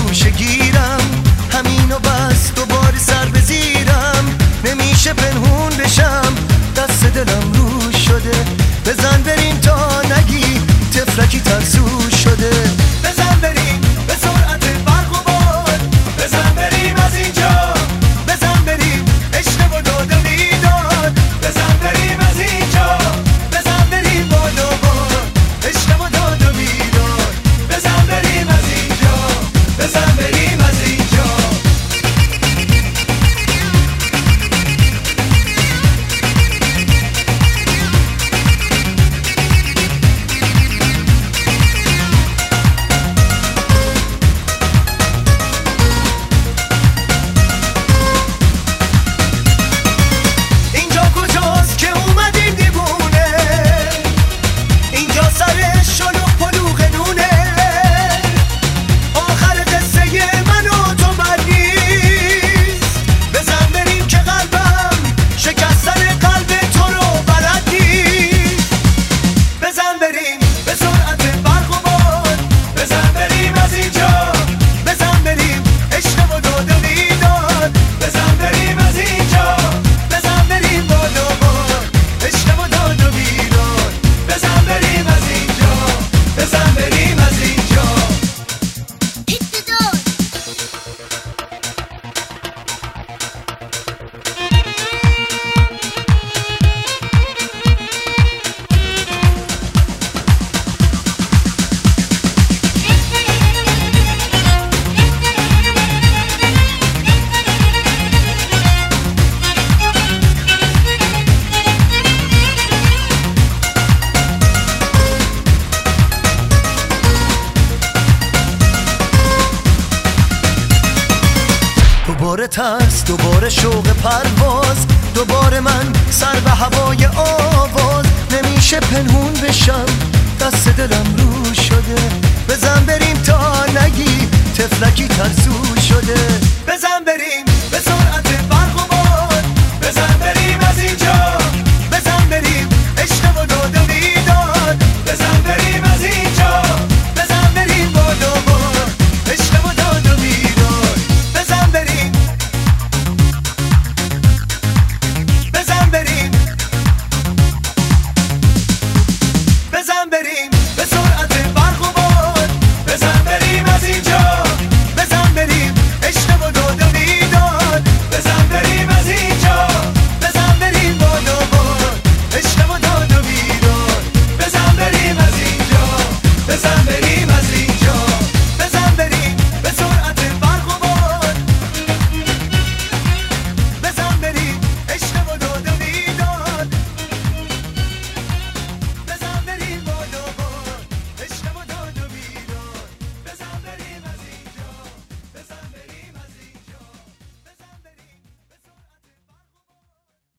گوشه گیرم، همینو بس دوباره سر بزیرم. نمیشه پنهون بشم، دست دلم رو شده. بزن بریم تا نگی تفلکی ترسو شده. بزن بریم به سرعت برق و باد، بزن بریم از اینجا، بزن بریم عشق و داد و بیداد. بزن بریم از اینجا، بزن بریم باد و باد، عشق و داد و بیداد. بزن بریم از اینجا، بزن بریم از اینجا. دوباره ترس، دوباره شوق پرواز، دوباره من سر به هوای آواز. نمیشه پنهون بشم، دست دلم رو شده. بزن بریم تا نگی تفلکی ترسو شده. بزن بریم